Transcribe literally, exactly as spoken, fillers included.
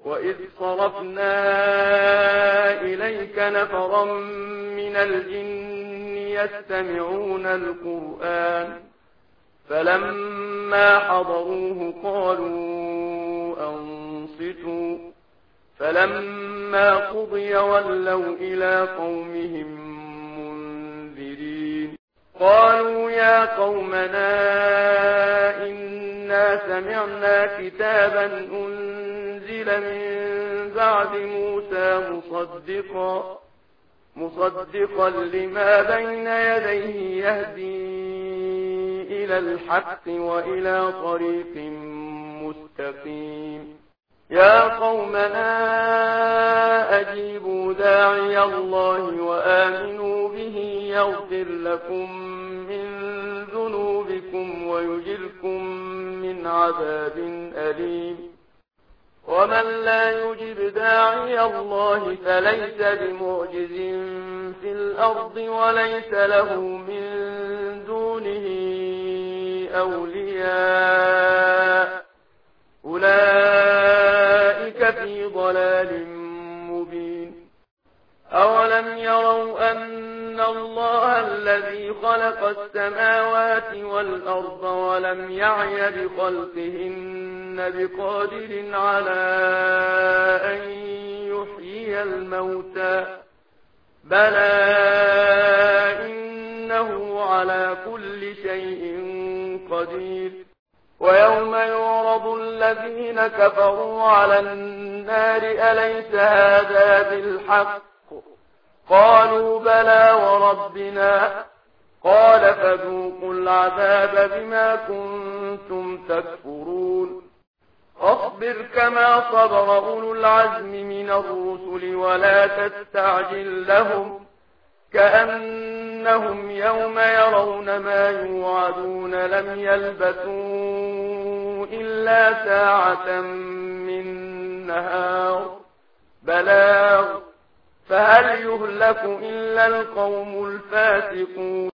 وإذ صرفنا إليك نفرا من الجن يستمعون القرآن فلما حضروه قالوا أنصتوا فلما قضي ولوا إلى قومهم منذرين قالوا يا قومنا إنا سمعنا كتابا أنزل من بعد موسى مصدقا مصدقا لما بين يديه يهدي إلى الحق وإلى طريق مستقيم يا قومنا أجيبوا داعي الله وآمنوا به يغفر لكم من ذنوبكم ويجركم من عذاب أليم ومن لا يجب داعي الله فليس بمعجز في الأرض وليس له من دونه أولياء أولئك في ضلال مبين أولم يروا أن الله الذي خلق السماوات والأرض ولم يعي بخلقهن بقادر على أن يحيي الموتى بلى إنه على كل شيء قدير ويوم يعرض الذين كفروا على النار أليس هذا بالحق قالوا بلى وربنا قال فذوقوا العذاب بما كنتم تكفرون اصبر كما صبر أولو العزم من الرسل ولا تستعجل لهم كأنهم يوم يرون ما يوعدون لم يلبثوا إلا ساعة من نهار بلاغ فهل يهلك إلا القوم الفاسقون